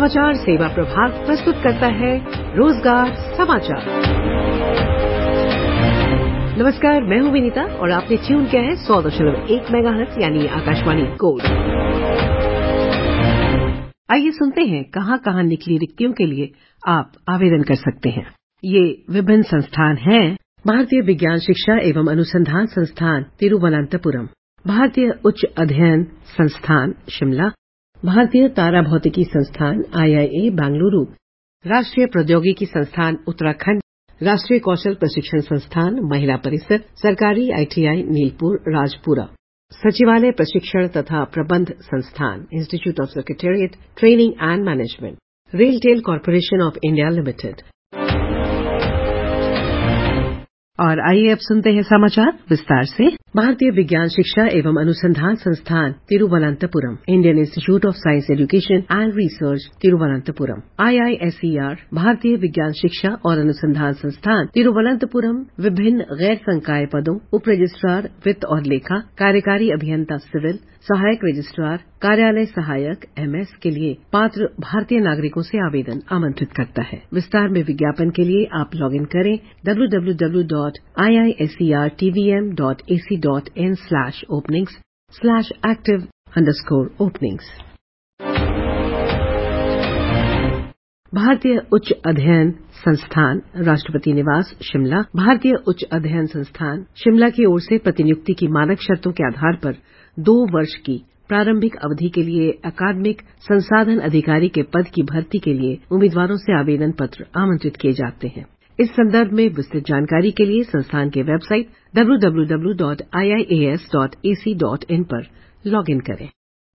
समाचार सेवा प्रभाग प्रस्तुत करता है रोजगार समाचार। नमस्कार, मैं हूं विनीता और आपने ट्यून किया है 100.1 मेगाहर्ट्ज यानी आकाशवाणी गोल्ड। आइए सुनते हैं कहां निकली रिक्तियों के लिए आप आवेदन कर सकते हैं। ये विभिन्न संस्थान हैं: भारतीय विज्ञान शिक्षा एवं अनुसंधान संस्थान तिरुवनंतपुरम, भारतीय उच्च अध्ययन संस्थान शिमला, भारतीय तारा भौतिकी संस्थान IIA बेंगलुरु, राष्ट्रीय प्रौद्योगिकी संस्थान उत्तराखंड, राष्ट्रीय कौशल प्रशिक्षण संस्थान महिला परिसर, सरकारी ITI नीलपुर राजपुरा, सचिवालय प्रशिक्षण तथा प्रबंध संस्थान institute of secretariat training and management, RailTel corporation of India limited. और आइए अब सुनते हैं समाचार विस्तार से। भारतीय विज्ञान शिक्षा एवं अनुसंधान संस्थान Thiruvananthapuram, Indian institute of science education and research Thiruvananthapuram, IISER, भारतीय विज्ञान शिक्षा और अनुसंधान संस्थान तिरुवनंतपुरम विभिन्न गैर संकाय पदों उप रजिस्ट्रार वित्त और लेखा, कार्यकारी अभियंता सिविल, सहायक रजिस्ट्रार, कार्यालय सहायक MS के लिए पात्र भारतीय नागरिकों से आवेदन आमंत्रित करता है। विस्तार में विज्ञापन के लिए आप लॉगिन करें www.iicr.tvm.ac.in/openings/active_openings। भारतीय उच्च अध्ययन संस्थान राष्ट्रपति निवास शिमला, भारतीय उच्च अध्ययन संस्थान शिमला की ओर से प्रतिनियुक्ति की मानक शर्तों के आधार पर 2 वर्ष की प्रारंभिक अवधि के लिए अकादमिक संसाधन अधिकारी के पद की भर्ती के लिए उम्मीदवारों से आवेदन पत्र आमंत्रित किए जाते हैं। इस संदर्भ में विस्तृत जानकारी के लिए संस्थान के वेबसाइट www.iias.ac.in पर लॉगिन करें।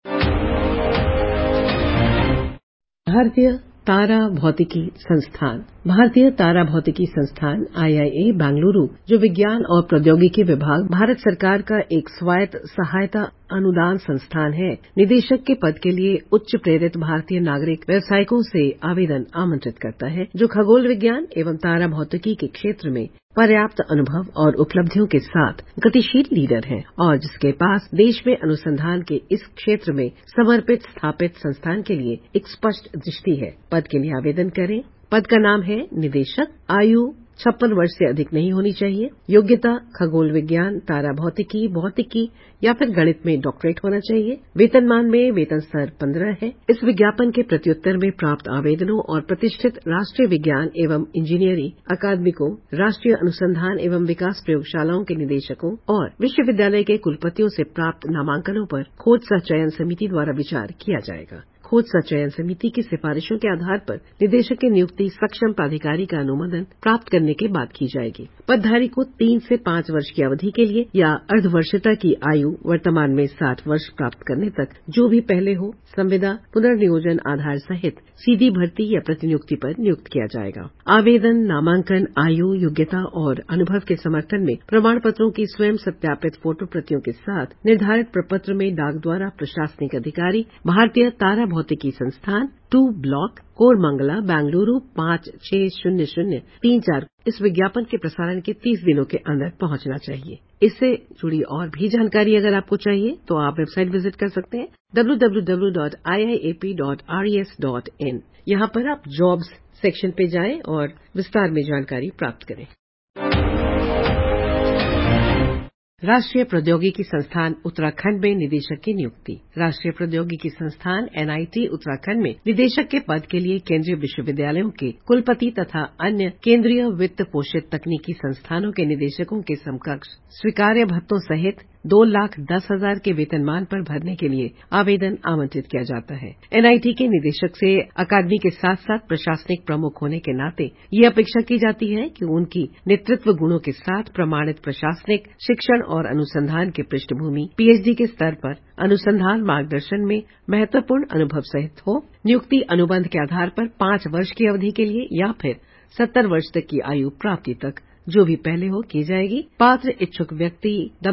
भारतीय तारा भौतिकी संस्थान, भारतीय तारा भौतिकी संस्थान IIA बेंगलुरु, जो विज्ञान और प्रौद्योगिकी विभाग भारत सरकार का एक स्वायत्त सहायता अनुदान संस्थान है, निदेशक के पद के लिए उच्च प्रेरित भारतीय नागरिक व्यावसायिकों से आवेदन आमंत्रित करता है जो खगोल विज्ञान एवं तारा भौतिकी के क्षेत्र में पर्याप्त अनुभव और उपलब्धियों के साथ गतिशील लीडर हैं और जिसके पास देश में अनुसंधान के इस क्षेत्र में समर्पित स्थापित संस्थान के लिए एक स्पष्ट दृष्टि है। पद के लिए आवेदन करें। पद का नाम है निदेशक। आयु 56 वर्ष से अधिक नहीं होनी चाहिए। योग्यता खगोल विज्ञान, तारा भौतिकी, भौतिकी या फिर गणित में डॉक्टरेट होना चाहिए। वेतनमान में वेतन स्तर 15 है। इस विज्ञापन के प्रत्युत्तर में प्राप्त आवेदनों और प्रतिष्ठित राष्ट्रीय विज्ञान एवं इंजीनियरिंग अकादमिकों, राष्ट्रीय अनुसंधान एवं विकास प्रयोगशालाओं के निदेशकों और विश्वविद्यालय के कुलपतियों से प्राप्त नामांकनों पर खोज सह चयन समिति द्वारा विचार किया जाएगा। खोज सह चयन समिति की सिफारिशों के आधार पर निदेशक की नियुक्ति सक्षम प्राधिकारी का अनुमोदन प्राप्त करने के बाद की जाएगी। पदधारी को 3 से 5 वर्ष की अवधि के लिए या अर्धवर्षता की आयु वर्तमान में 60 वर्ष प्राप्त करने तक जो भी पहले हो, संविदा पुनर्नियोजन आधार सहित सीधी भर्ती या प्रतिनियुक्ति पर नियुक्त किया जाएगा। आवेदन, नामांकन, आयु, योग्यता और अनुभव के समर्थन में प्रमाण पत्रों की स्वयं सत्यापित फोटो प्रतियों के साथ निर्धारित प्रपत्र में डाक द्वारा प्रशासनिक अधिकारी, भारतीय तारा भौतिकी संस्थान 2 ब्लॉक, कोरमंगला, बेंगलुरु 560034 इस विज्ञापन के प्रसारण के 30 दिनों के अंदर पहुंचना चाहिए। इससे जुड़ी और भी जानकारी अगर आपको चाहिए तो आप वेबसाइट विजिट कर सकते हैं www.iiap.res.in। यहाँ पर आप जॉब्स सेक्शन पे जाएं और विस्तार में जानकारी प्राप्त करें। राष्ट्रीय प्रौद्योगिकी संस्थान उत्तराखंड में निदेशक की नियुक्ति। राष्ट्रीय प्रौद्योगिकी संस्थान NIT उत्तराखंड में निदेशक के पद के लिए केंद्रीय विश्वविद्यालयों के कुलपति तथा अन्य केंद्रीय वित्त पोषित तकनीकी संस्थानों के निदेशकों के समकक्ष स्वीकार्य भत्तों सहित 2,10,000 के वेतनमान पर भरने के लिए आवेदन आमंत्रित किया जाता है। NIT के निदेशक से अकादमी के साथ साथ प्रशासनिक प्रमुख होने के नाते ये अपेक्षा की जाती है कि उनकी नेतृत्व गुणों के साथ प्रमाणित प्रशासनिक शिक्षण और अनुसंधान के पृष्ठभूमि, PhD के स्तर पर अनुसंधान मार्गदर्शन में महत्वपूर्ण अनुभव सहित हो। नियुक्ति अनुबंध के आधार पर 5 वर्ष की अवधि के लिए या फिर 70 वर्ष तक की आयु प्राप्ति तक जो भी पहले हो की जाएगी। पात्र इच्छुक व्यक्ति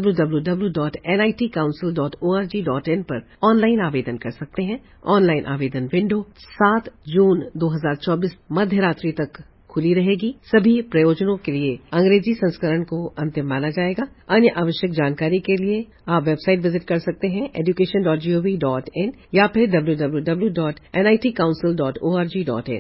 www.nitcouncil.org.in पर ऑनलाइन आवेदन कर सकते हैं। ऑनलाइन आवेदन विंडो 7 जून 2024 मध्य रात्रि तक खुली रहेगी। सभी प्रयोजनों के लिए अंग्रेजी संस्करण को अंतिम माना जाएगा। अन्य आवश्यक जानकारी के लिए आप वेबसाइट विजिट कर सकते हैं education.gov.in या फिर www.nitcouncil.org.in।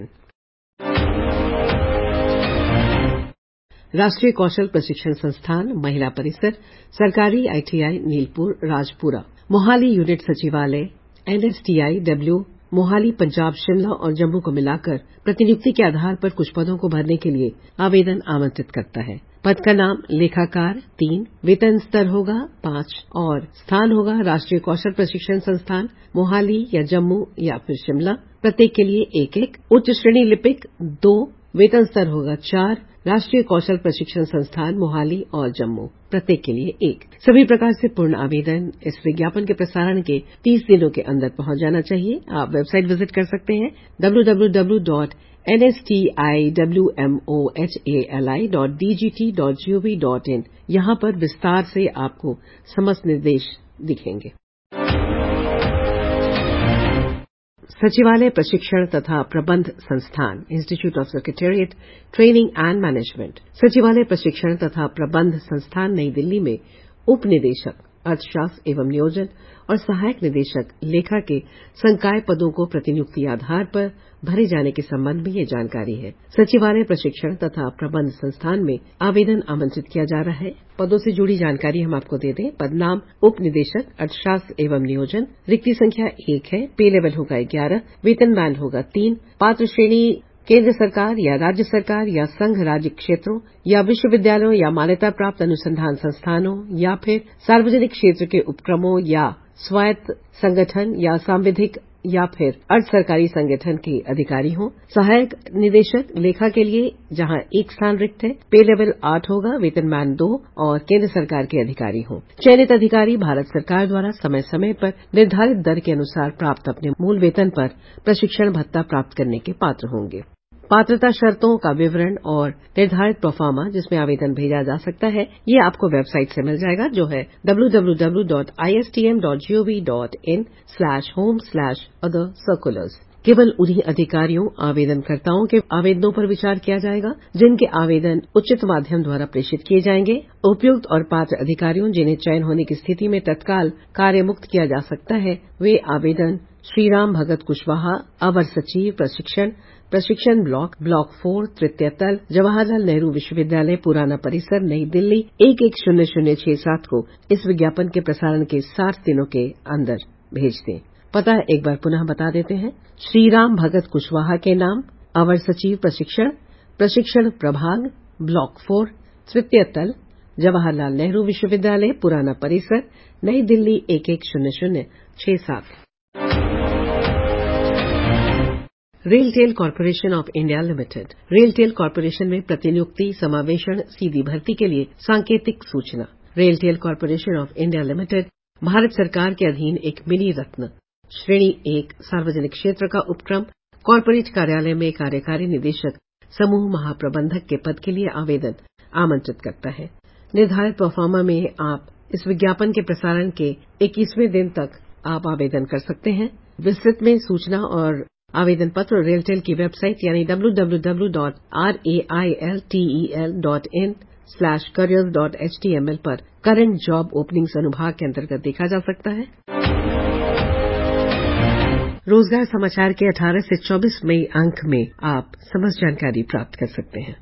राष्ट्रीय कौशल प्रशिक्षण संस्थान महिला परिसर, सरकारी ITI नीलपुर राजपुरा, मोहाली यूनिट सचिवालय NSTIW मोहाली पंजाब शिमला और जम्मू को मिलाकर प्रतिनियुक्ति के आधार पर कुछ पदों को भरने के लिए आवेदन आमंत्रित करता है। पद का नाम लेखाकार 3, वेतन स्तर होगा 5 और स्थान होगा राष्ट्रीय कौशल प्रशिक्षण संस्थान मोहाली या जम्मू या फिर शिमला। प्रत्येक के लिए 1-1। उच्च श्रेणी लिपिक 2, वेतन स्तर होगा 4, राष्ट्रीय कौशल प्रशिक्षण संस्थान मोहाली और जम्मू। प्रत्येक के लिए 1। सभी प्रकार से पूर्ण आवेदन इस विज्ञापन के प्रसारण के 30 दिनों के अंदर पहुंच जाना चाहिए। आप वेबसाइट विजिट कर सकते हैं www.nstiwmohali.dgt.gov.in। यहां पर विस्तार से आपको समस्त निर्देश दिखेंगे। सचिवालय प्रशिक्षण तथा प्रबंध संस्थान institute of secretariat training and management. सचिवालय प्रशिक्षण तथा प्रबंध संस्थान नई दिल्ली में उप निदेशक अर्थशास्त्र एवं नियोजन और सहायक निदेशक लेखा के संकाय पदों को प्रतिनियुक्ति आधार पर भरे जाने के संबंध में ये जानकारी है। सचिवालय प्रशिक्षण तथा प्रबंध संस्थान में आवेदन आमंत्रित किया जा रहा है। पदों से जुड़ी जानकारी हम आपको दे दें। पद नाम उप निदेशक अर्थशास्त्र एवं नियोजन, रिक्ति संख्या 1 है, पे लेवल होगा 11, वेतन बैंड होगा 3, पात्र श्रेणी केंद्र सरकार या राज्य सरकार या संघ राज्य क्षेत्रों या विश्वविद्यालयों या मान्यता प्राप्त अनुसंधान संस्थानों या फिर सार्वजनिक क्षेत्र के उपक्रमों या स्वायत्त संगठन या सांविधिक या फिर अर्ध सरकारी संगठन के अधिकारी हों। सहायक निदेशक लेखा के लिए जहां 1 स्थान रिक्त है, पे लेवल 8 होगा, वेतन बैंड 2 और केंद्र सरकार के अधिकारी हों। चयनित अधिकारी भारत सरकार द्वारा समय समय पर निर्धारित दर के अनुसार प्राप्त अपने मूल वेतन पर प्रशिक्षण भत्ता प्राप्त करने के पात्र होंगे। पात्रता शर्तों का विवरण और निर्धारित प्रोफार्मा जिसमें आवेदन भेजा जा सकता है, ये आपको वेबसाइट से मिल जाएगा जो है www.istm.gov.in/home/other-circulars। केवल उन्हीं अधिकारियों आवेदनकर्ताओं के आवेदनों पर विचार किया जाएगा जिनके आवेदन उचित माध्यम द्वारा प्रेषित किए जाएंगे। उपयुक्त और पात्र अधिकारियों जिन्हें चयन होने की स्थिति में तत्काल कार्य मुक्त किया जा सकता है, वे आवेदन श्रीराम भगत कुशवाहा, अवर सचिव प्रशिक्षण ब्लॉक 4, तृतीय तल, जवाहरलाल नेहरू विश्वविद्यालय, पुराना परिसर, नई दिल्ली 110067 को इस विज्ञापन के प्रसारण के 60 दिनों के अंदर भेज दें। पता एक बार पुनः बता देते हैं। श्रीराम भगत कुशवाहा के नाम, अवर सचिव प्रशिक्षण प्रभाग, ब्लॉक 4, तृतीय तल, जवाहरलाल नेहरू विश्वविद्यालय, पुराना परिसर, नई Delhi 110067। RailTel corporation of India limited. RailTel corporation में प्रतिनियुक्ति, समावेशन, सीधी भर्ती के लिए सांकेतिक सूचना। RailTel corporation of India limited भारत सरकार के अधीन एक मिनी रत्न श्रेणी 1 सार्वजनिक क्षेत्र का उपक्रम कॉर्पोरेट कार्यालय में कार्यकारी निदेशक समूह महाप्रबंधक के पद के लिए आवेदन आमंत्रित करता है। निर्धारित प्रोफार्मा में आप इस विज्ञापन के प्रसारण के 21वें दिन तक आप आवेदन कर सकते हैं। विस्तृत में सूचना और आवेदन पत्र रेलटेल की वेबसाइट यानी www.railtel.in/careers.html पर करंट जॉब ओपनिंग्स अनुभाग के अंतर्गत देखा जा सकता है। रोजगार समाचार के 18 से 24 मई अंक में आप समस्त जानकारी प्राप्त कर सकते हैं।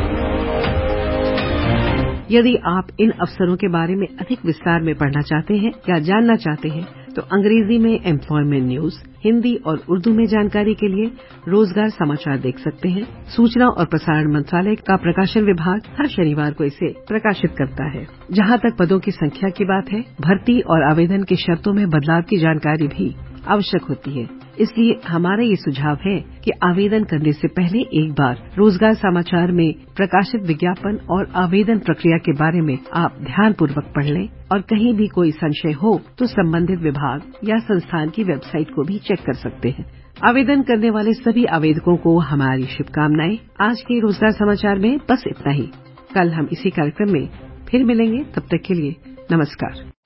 यदि आप इन अवसरों के बारे में अधिक विस्तार में पढ़ना चाहते हैं या जानना चाहते हैं तो अंग्रेजी में एम्प्लॉयमेंट न्यूज, हिंदी और उर्दू में जानकारी के लिए रोजगार समाचार देख सकते हैं। सूचना और प्रसारण मंत्रालय का प्रकाशन विभाग हर शनिवार को इसे प्रकाशित करता है। जहां तक पदों की संख्या की बात है, भर्ती और आवेदन की शर्तों में बदलाव की जानकारी भी आवश्यक होती है। इसलिए हमारा ये सुझाव है कि आवेदन करने से पहले एक बार रोजगार समाचार में प्रकाशित विज्ञापन और आवेदन प्रक्रिया के बारे में आप ध्यानपूर्वक पढ़ लें और कहीं भी कोई संशय हो तो संबंधित विभाग या संस्थान की वेबसाइट को भी चेक कर सकते हैं। आवेदन करने वाले सभी आवेदकों को हमारी शुभकामनाएं। आज के रोजगार समाचार में बस इतना ही। कल हम इसी कार्यक्रम में फिर मिलेंगे। तब तक के लिए नमस्कार।